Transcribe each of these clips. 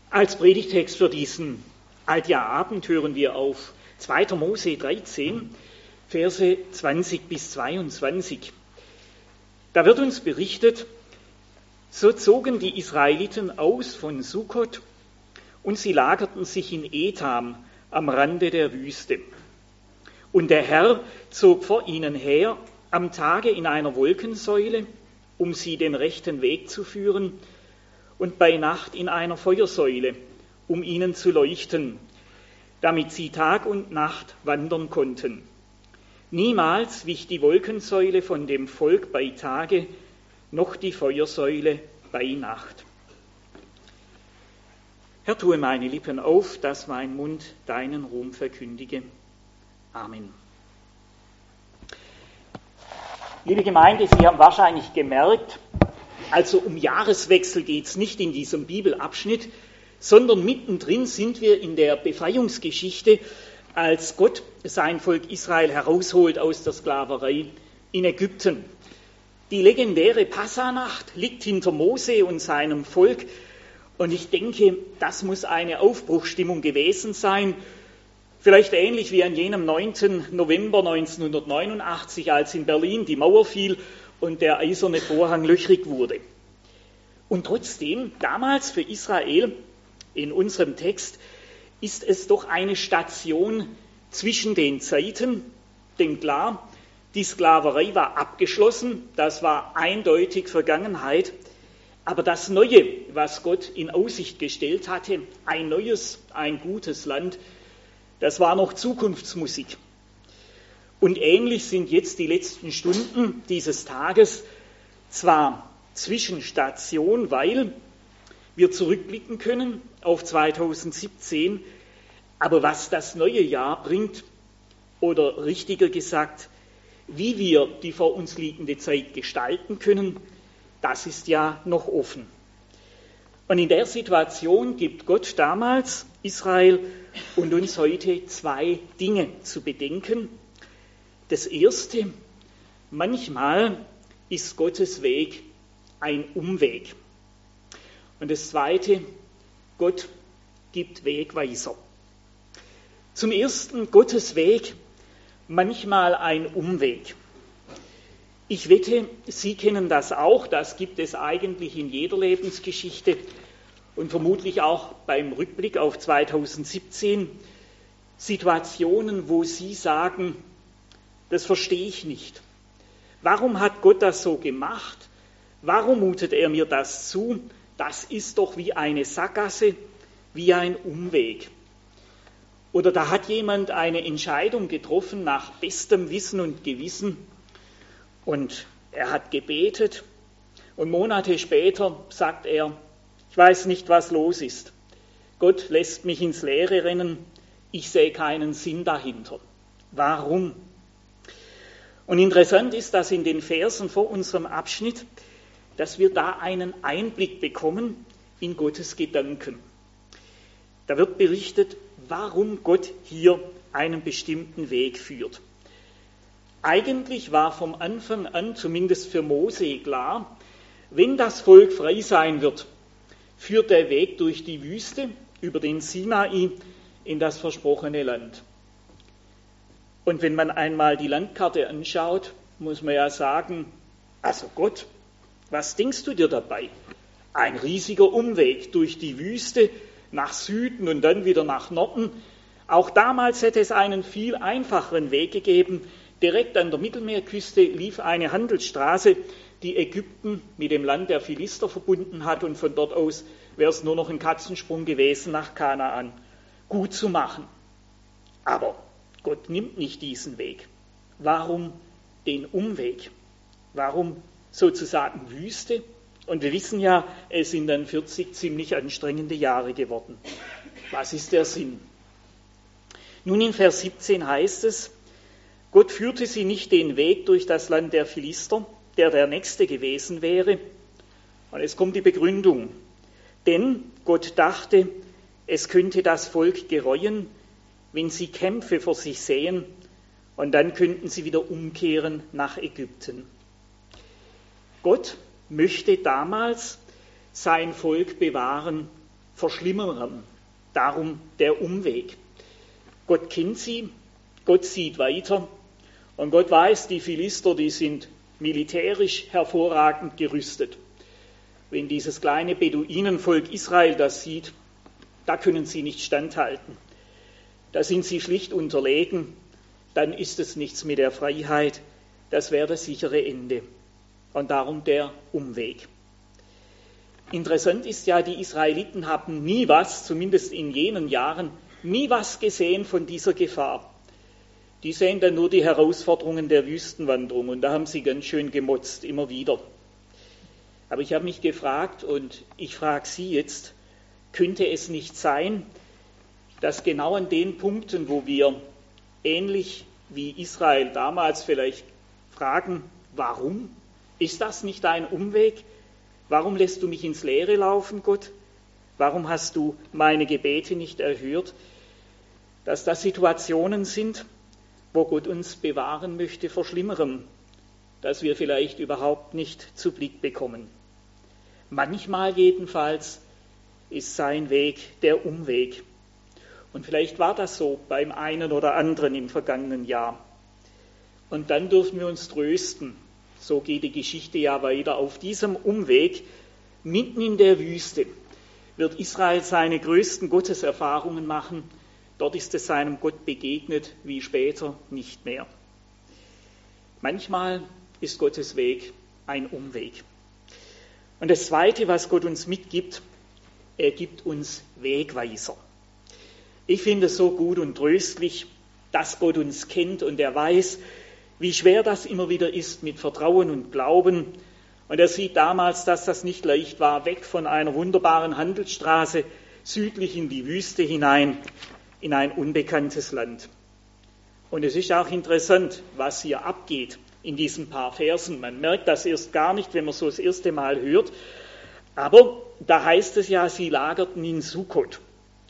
Als Predigtext für diesen Altjahrabend hören wir auf 2. Mose 13, Verse 20 bis 22. Da wird uns berichtet: So zogen die Israeliten aus von Sukkot und sie lagerten sich in Etam am Rande der Wüste. Und der Herr zog vor ihnen her am Tage in einer Wolkensäule, um sie den rechten Weg zu führen, und bei Nacht in einer Feuersäule, um ihnen zu leuchten, damit sie Tag und Nacht wandern konnten. Niemals wich die Wolkensäule von dem Volk bei Tage, noch die Feuersäule bei Nacht. Herr, tue meine Lippen auf, dass mein Mund deinen Ruhm verkündige. Amen. Liebe Gemeinde, Sie haben wahrscheinlich gemerkt, also um Jahreswechsel geht es nicht in diesem Bibelabschnitt, sondern mittendrin sind wir in der Befreiungsgeschichte, als Gott sein Volk Israel herausholt aus der Sklaverei in Ägypten. Die legendäre Passahnacht liegt hinter Mose und seinem Volk, und ich denke, das muss eine Aufbruchsstimmung gewesen sein, vielleicht ähnlich wie an jenem 9. November 1989, als in Berlin die Mauer fiel und der eiserne Vorhang löchrig wurde. Und trotzdem, damals für Israel, in unserem Text, ist es doch eine Station zwischen den Zeiten, denn klar, die Sklaverei war abgeschlossen, das war eindeutig Vergangenheit, aber das Neue, was Gott in Aussicht gestellt hatte, ein neues, ein gutes Land, das war noch Zukunftsmusik. Und ähnlich sind jetzt die letzten Stunden dieses Tages zwar Zwischenstation, weil wir zurückblicken können auf 2017, aber was das neue Jahr bringt, oder richtiger gesagt, wie wir die vor uns liegende Zeit gestalten können, das ist ja noch offen. Und in der Situation gibt Gott damals Israel und uns heute zwei Dinge zu bedenken. Das erste: Manchmal ist Gottes Weg ein Umweg. Und das zweite: Gott gibt Wegweiser. Zum ersten: Gottes Weg, manchmal ein Umweg. Ich wette, Sie kennen das auch, das gibt es eigentlich in jeder Lebensgeschichte und vermutlich auch beim Rückblick auf 2017. Situationen, wo Sie sagen: Das verstehe ich nicht. Warum hat Gott das so gemacht? Warum mutet er mir das zu? Das ist doch wie eine Sackgasse, wie ein Umweg. Oder da hat jemand eine Entscheidung getroffen nach bestem Wissen und Gewissen und er hat gebetet und Monate später sagt er: Ich weiß nicht, was los ist. Gott lässt mich ins Leere rennen. Ich sehe keinen Sinn dahinter. Warum? Und interessant ist, dass in den Versen vor unserem Abschnitt, dass wir da einen Einblick bekommen in Gottes Gedanken. Da wird berichtet, warum Gott hier einen bestimmten Weg führt. Eigentlich war vom Anfang an, zumindest für Mose, klar, wenn das Volk frei sein wird, führt der Weg durch die Wüste über den Sinai in das versprochene Land. Und wenn man einmal die Landkarte anschaut, muss man ja sagen: Also Gott, was denkst du dir dabei? Ein riesiger Umweg durch die Wüste nach Süden und dann wieder nach Norden. Auch damals hätte es einen viel einfacheren Weg gegeben. Direkt an der Mittelmeerküste lief eine Handelsstraße, die Ägypten mit dem Land der Philister verbunden hat, und von dort aus wäre es nur noch ein Katzensprung gewesen nach Kanaan. Gut zu machen. Aber Gott nimmt nicht diesen Weg. Warum den Umweg? Warum sozusagen Wüste? Und wir wissen ja, es sind dann 40 ziemlich anstrengende Jahre geworden. Was ist der Sinn? Nun, in Vers 17 heißt es: Gott führte sie nicht den Weg durch das Land der Philister, der nächste gewesen wäre. Und es kommt die Begründung. Denn Gott dachte, es könnte das Volk gereuen, wenn sie Kämpfe vor sich sehen, und dann könnten sie wieder umkehren nach Ägypten. Gott möchte damals sein Volk bewahren verschlimmern. Darum der Umweg. Gott kennt sie, Gott sieht weiter und Gott weiß, die Philister, die sind militärisch hervorragend gerüstet. Wenn dieses kleine Beduinenvolk Israel das sieht, da können sie nicht standhalten. Da sind sie schlicht unterlegen, dann ist es nichts mit der Freiheit, das wäre das sichere Ende. Und darum der Umweg. Interessant ist ja, die Israeliten haben nie was, zumindest in jenen Jahren, nie was gesehen von dieser Gefahr. Die sehen dann nur die Herausforderungen der Wüstenwanderung und da haben sie ganz schön gemotzt, immer wieder. Aber ich habe mich gefragt und ich frage Sie jetzt, könnte es nicht sein, dass genau an den Punkten, wo wir ähnlich wie Israel damals vielleicht fragen, warum? Ist das nicht ein Umweg? Warum lässt du mich ins Leere laufen, Gott? Warum hast du meine Gebete nicht erhört? Dass das Situationen sind, wo Gott uns bewahren möchte vor Schlimmerem, das wir vielleicht überhaupt nicht zu Blick bekommen. Manchmal jedenfalls ist sein Weg der Umweg. Und vielleicht war das so beim einen oder anderen im vergangenen Jahr. Und dann dürfen wir uns trösten. So geht die Geschichte ja weiter. Auf diesem Umweg, mitten in der Wüste, wird Israel seine größten Gotteserfahrungen machen. Dort ist es seinem Gott begegnet, wie später nicht mehr. Manchmal ist Gottes Weg ein Umweg. Und das Zweite, was Gott uns mitgibt, er gibt uns Wegweiser. Ich finde es so gut und tröstlich, dass Gott uns kennt und er weiß, wie schwer das immer wieder ist mit Vertrauen und Glauben. Und er sieht damals, dass das nicht leicht war, weg von einer wunderbaren Handelsstraße südlich in die Wüste hinein, in ein unbekanntes Land. Und es ist auch interessant, was hier abgeht in diesen paar Versen. Man merkt das erst gar nicht, wenn man so das erste Mal hört. Aber da heißt es ja, sie lagerten in Sukkot.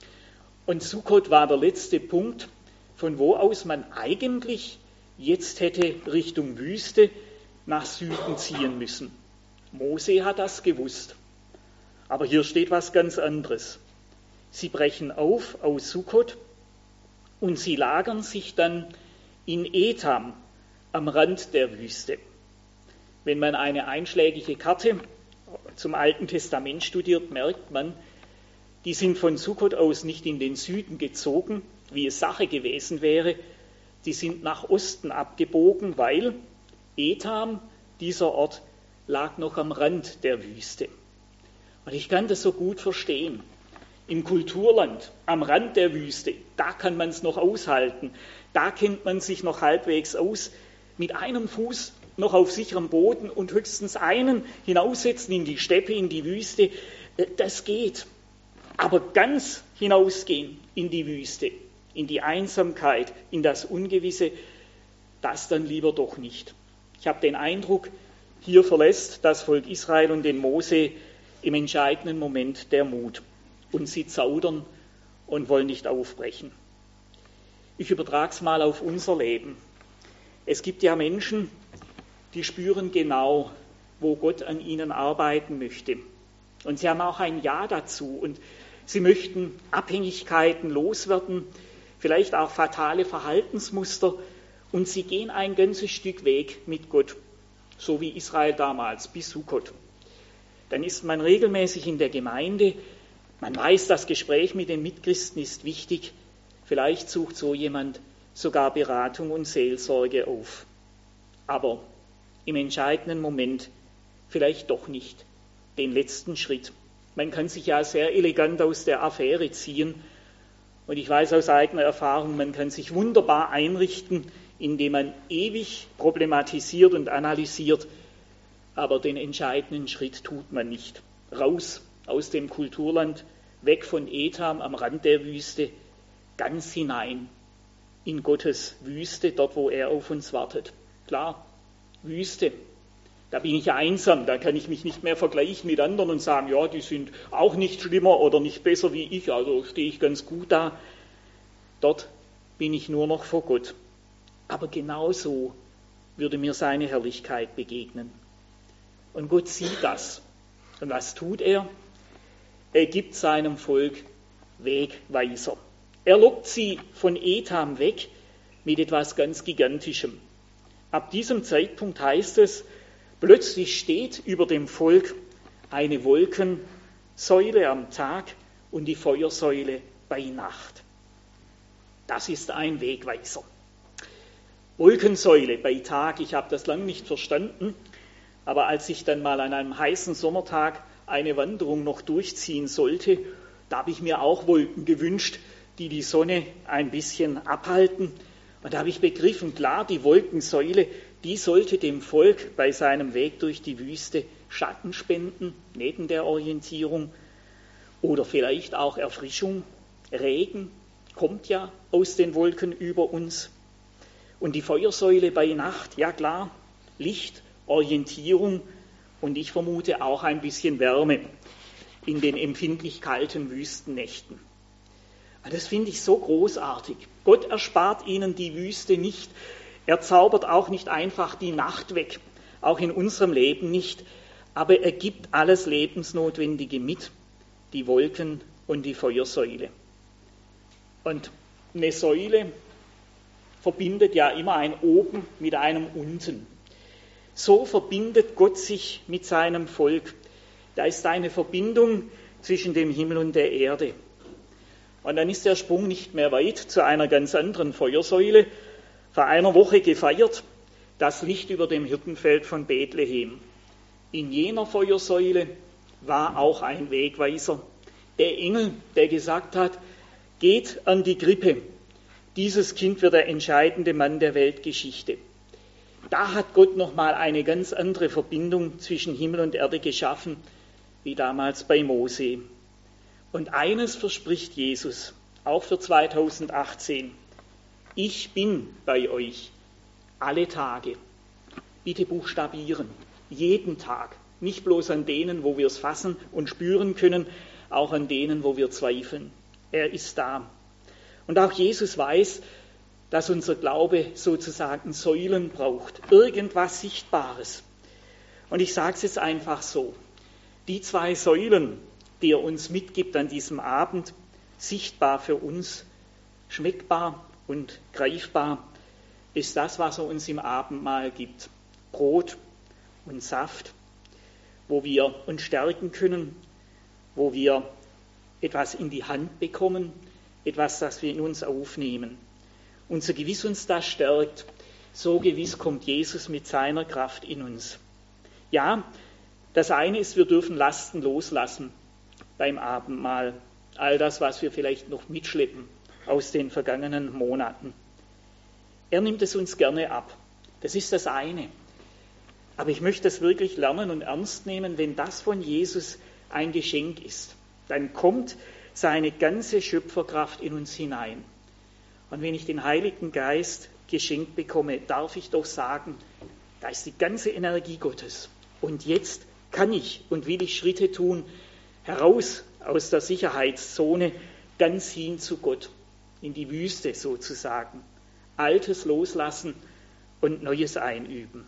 Und Sukkot war der letzte Punkt, von wo aus man eigentlich jetzt hätte Richtung Wüste nach Süden ziehen müssen. Mose hat das gewusst. Aber hier steht was ganz anderes. Sie brechen auf aus Sukkot und sie lagern sich dann in Etam am Rand der Wüste. Wenn man eine einschlägige Karte zum Alten Testament studiert, merkt man, die sind von Sukkot aus nicht in den Süden gezogen, wie es Sache gewesen wäre. Die sind nach Osten abgebogen, weil Etam, dieser Ort, lag noch am Rand der Wüste. Und ich kann das so gut verstehen. Im Kulturland, am Rand der Wüste, da kann man es noch aushalten. Da kennt man sich noch halbwegs aus. Mit einem Fuß noch auf sicherem Boden und höchstens einen hinaussetzen in die Steppe, in die Wüste, das geht. Aber ganz hinausgehen in die Wüste, in die Einsamkeit, in das Ungewisse, das dann lieber doch nicht. Ich habe den Eindruck, hier verlässt das Volk Israel und den Mose im entscheidenden Moment der Mut. Und sie zaudern und wollen nicht aufbrechen. Ich übertrage es mal auf unser Leben. Es gibt ja Menschen, die spüren genau, wo Gott an ihnen arbeiten möchte. Und sie haben auch ein Ja dazu. Und sie möchten Abhängigkeiten loswerden, vielleicht auch fatale Verhaltensmuster. Und sie gehen ein ganzes Stück Weg mit Gott, so wie Israel damals, bis Sukkot. Dann ist man regelmäßig in der Gemeinde. Man weiß, das Gespräch mit den Mitchristen ist wichtig. Vielleicht sucht so jemand sogar Beratung und Seelsorge auf. Aber im entscheidenden Moment vielleicht doch nicht den letzten Schritt. Man kann sich ja sehr elegant aus der Affäre ziehen. Und ich weiß aus eigener Erfahrung, man kann sich wunderbar einrichten, indem man ewig problematisiert und analysiert. Aber den entscheidenden Schritt tut man nicht. Raus aus dem Kulturland, weg von Etam am Rand der Wüste, ganz hinein in Gottes Wüste, dort wo er auf uns wartet. Klar, Wüste, da bin ich einsam, da kann ich mich nicht mehr vergleichen mit anderen und sagen, ja, die sind auch nicht schlimmer oder nicht besser wie ich, also stehe ich ganz gut da. Dort bin ich nur noch vor Gott. Aber genauso würde mir seine Herrlichkeit begegnen. Und Gott sieht das. Und was tut er? er gibt seinem Volk Wegweiser. Er lockt sie von Etam weg mit etwas ganz Gigantischem. Ab diesem Zeitpunkt heißt es, plötzlich steht über dem Volk eine Wolkensäule am Tag und die Feuersäule bei Nacht. Das ist ein Wegweiser. Wolkensäule bei Tag, ich habe das lange nicht verstanden, aber als ich dann mal an einem heißen Sommertag eine Wanderung noch durchziehen sollte, da habe ich mir auch Wolken gewünscht, die die Sonne ein bisschen abhalten. Und da habe ich begriffen, klar, die Wolkensäule, die sollte dem Volk bei seinem Weg durch die Wüste Schatten spenden, neben der Orientierung, oder vielleicht auch Erfrischung. Regen kommt ja aus den Wolken über uns. Und die Feuersäule bei Nacht, ja klar, Licht, Orientierung und ich vermute auch ein bisschen Wärme in den empfindlich kalten Wüstennächten. Das finde ich so großartig. Gott erspart ihnen die Wüste nicht. Er zaubert auch nicht einfach die Nacht weg, auch in unserem Leben nicht. Aber er gibt alles Lebensnotwendige mit, die Wolken und die Feuersäule. Und eine Säule verbindet ja immer ein Oben mit einem Unten. So verbindet Gott sich mit seinem Volk. Da ist eine Verbindung zwischen dem Himmel und der Erde. Und dann ist der Sprung nicht mehr weit zu einer ganz anderen Feuersäule. Vor einer Woche gefeiert, das Licht über dem Hirtenfeld von Bethlehem. In jener Feuersäule war auch ein Wegweiser. Der Engel, der gesagt hat, geht an die Krippe. Dieses Kind wird der entscheidende Mann der Weltgeschichte. Da hat Gott nochmal eine ganz andere Verbindung zwischen Himmel und Erde geschaffen, wie damals bei Mose. Und eines verspricht Jesus, auch für 2018. Ich bin bei euch alle Tage. Bitte buchstabieren, jeden Tag. Nicht bloß an denen, wo wir es fassen und spüren können, auch an denen, wo wir zweifeln. Er ist da. Und auch Jesus weiß, dass unser Glaube sozusagen Säulen braucht, irgendwas Sichtbares. Und ich sage es jetzt einfach so, die 2 Säulen, die er uns mitgibt an diesem Abend, sichtbar für uns, schmeckbar und greifbar, ist das, was er uns im Abendmahl gibt. Brot und Saft, wo wir uns stärken können, wo wir etwas in die Hand bekommen, etwas, das wir in uns aufnehmen. Und so gewiss uns das stärkt, so gewiss kommt Jesus mit seiner Kraft in uns. Ja, das eine ist, wir dürfen Lasten loslassen beim Abendmahl. All das, was wir vielleicht noch mitschleppen aus den vergangenen Monaten. Er nimmt es uns gerne ab. Das ist das eine. Aber ich möchte das wirklich lernen und ernst nehmen, wenn das von Jesus ein Geschenk ist. Dann kommt seine ganze Schöpferkraft in uns hinein. Und wenn ich den Heiligen Geist geschenkt bekomme, darf ich doch sagen, da ist die ganze Energie Gottes. Und jetzt kann ich und will ich Schritte tun, heraus aus der Sicherheitszone, ganz hin zu Gott, in die Wüste sozusagen. Altes loslassen und Neues einüben.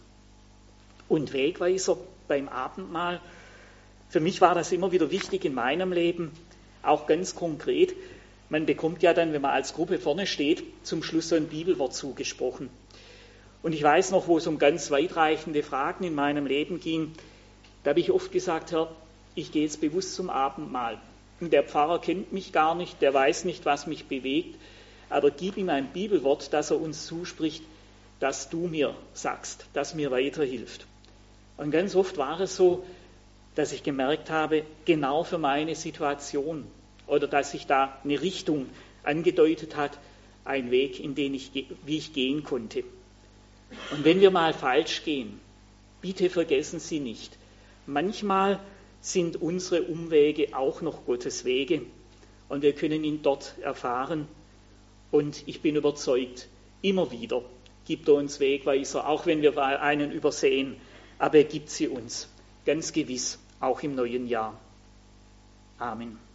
Und Wegweiser beim Abendmahl, für mich war das immer wieder wichtig in meinem Leben, auch ganz konkret. Man bekommt ja dann, wenn man als Gruppe vorne steht, zum Schluss so ein Bibelwort zugesprochen. Und ich weiß noch, wo es um ganz weitreichende Fragen in meinem Leben ging, da habe ich oft gesagt, Herr, ich gehe jetzt bewusst zum Abendmahl. Und der Pfarrer kennt mich gar nicht, der weiß nicht, was mich bewegt, aber gib ihm ein Bibelwort, das er uns zuspricht, das du mir sagst, das mir weiterhilft. Und ganz oft war es so, dass ich gemerkt habe, genau für meine Situation, oder dass sich da eine Richtung angedeutet hat, ein Weg, in den wie ich gehen konnte. Und wenn wir mal falsch gehen, bitte vergessen Sie nicht, manchmal sind unsere Umwege auch noch Gottes Wege und wir können ihn dort erfahren. Und ich bin überzeugt, immer wieder gibt er uns Wegweiser, auch wenn wir einen übersehen, aber er gibt sie uns, ganz gewiss, auch im neuen Jahr. Amen.